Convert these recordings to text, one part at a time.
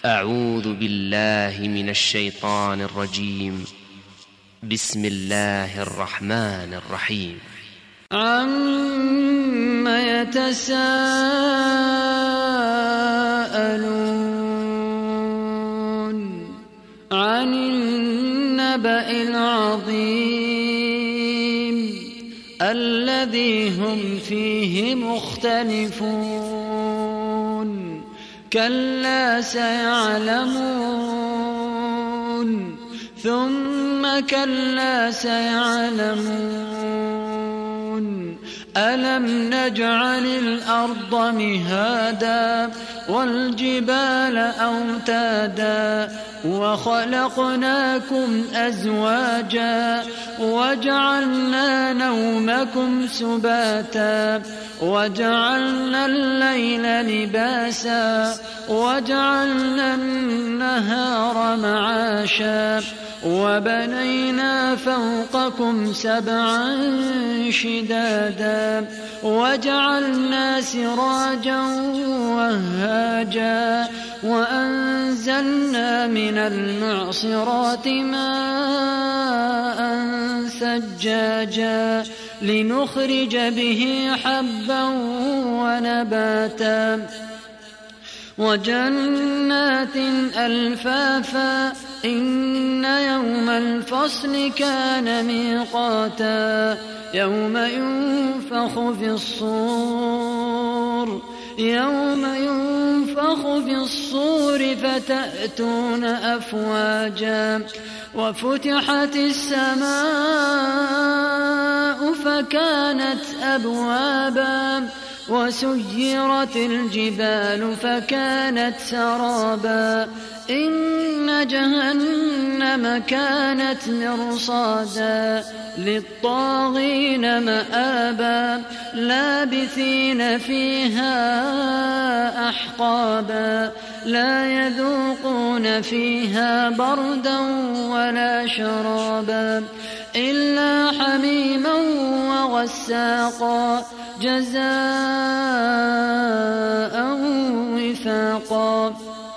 أعوذ بالله من الشيطان الرجيم. بسم الله الرحمن الرحيم. عَمَّ يَتَسَاءَلُونَ عَنِ النَّبَإِ الْعَظِيمِ الَّذِي هُمْ فِيهِ مُخْتَلِفُونَ كَلَّا سَيَعْلَمُونَ ثُمَّ كَلَّا سَيَعْلَمُونَ أَلَمْ نَجْعَلِ الْأَرْضَ مِهَادًا وَالْجِبَالَ أَوْتَادًا وَخَلَقْنَاكُمْ أَزْوَاجًا وَجَعَلْنَا نَوْمَكُمْ سُبَاتًا وَجَعَلْنَا اللَّيْلَ لِبَاسًا وَجَعَلْنَا النَّهَارَ مَعَاشًا وَبَنَيْنَا فَوْقَكُمْ سَبْعًا شِدَادًا وَجَعَلْنَا سِرَاجًا وَهَّاجًا وَأَنزَلْنَا مِنَ الْمُعْصِرَاتِ مَاءً ثَجَّاجًا لِنُخْرِجَ بِهِ حَبًّا وَنَبَاتًا وَجَنَّاتٍ أَلْفَافًا إِنَّ يَوْمَ الْفَصْلِ كَانَ مِيقَاتًا يَوْمَ يُنفَخُ فِي الصُّورِ فَتَأْتُونَ أَفْوَاجًا وَفُتِحَتِ السَّمَاءُ فَكَانَتْ أَبْوَابًا وَسُيِّرَتِ الْجِبَالُ فَكَانَتْ سَرَابًا إِنَّ جَهَنَّمَ كَانَتْ مِرْصَادًا لِلطَّاغِينَ مَآبًا لَابِثِينَ فِيهَا أَحْقَابًا لَا يَذُوقُونَ فِيهَا بَرْدًا وَلَا شَرَابًا إِلَّا حَمِيمًا وَغَسَّاقًا جَزَاءً وِفَاقًا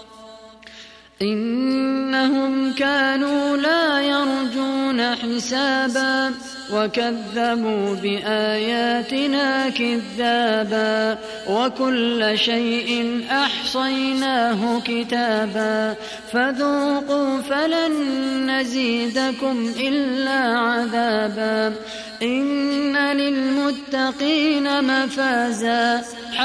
إِنَّهُمْ كَانُوا لَا يَرْجُونَ حِسَابًا وَكَذَّبُوا بِآيَاتِنَا كِذَّابًا وَكُلَّ شَيْءٍ أَحْصَيْنَاهُ كِتَابًا فَذُوقُوا فَلَن نَّزِيدَكُمْ إِلَّا عَذَابًا إِنَّ لِلْمُتَّقِينَ مَفَازًا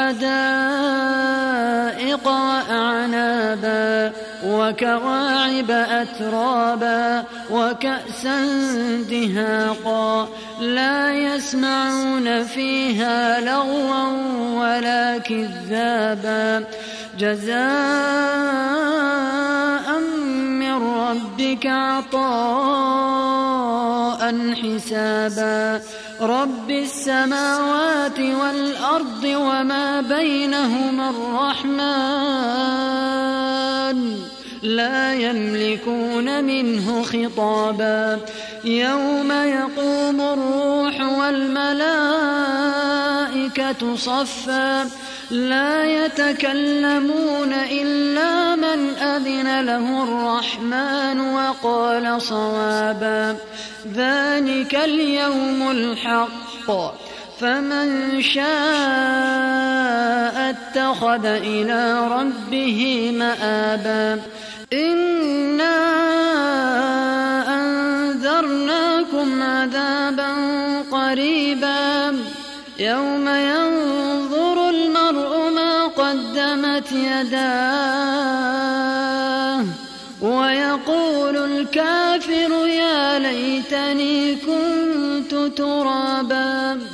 حَدَائِقَ وَأَعْنَابًا وَكَوَاعِبَ أَتْرَابًا وَكَأْسًا دِهَاقًا لَا يَسْمَعُونَ فِيهَا لَغْوًا وَلَا كِذَّابًا جَزَاءً مِّن رَّبِّكَ عَطَاءً حِسَابًا رَبِّ السَّمَاوَاتِ وَالْأَرْضِ وَمَا بَيْنَهُمَا الرَّحْمَنُ لَا يَمْلِكُونَ مِنْهُ خِطَابًا يَوْمَ يَقُومُ الرُّوحُ وَالْمَلَائِكَةُ صَفًّا لَا يَتَكَلَّمُونَ إِلَّا مَنْ أَذِنَ لَهُ الرَّحْمَنُ وَقَالَ صَوَابًا ذَلِكَ الْيَوْمُ الْحَقُّ فَمَنْ شَاءَ اتَّخَذَ إِلَى رَبِّهِ مَآبًا إِنَّا أَنذَرْنَاكُمْ عَذَابًا قَرِيبًا يَوْمَ يَنظُرُ الْمَرْءُ مَا قَدَّمَتْ يَدَاهُ وَيَقُولُ الْكَافِرُ يَا لَيْتَنِي كُنتُ تُرَابًا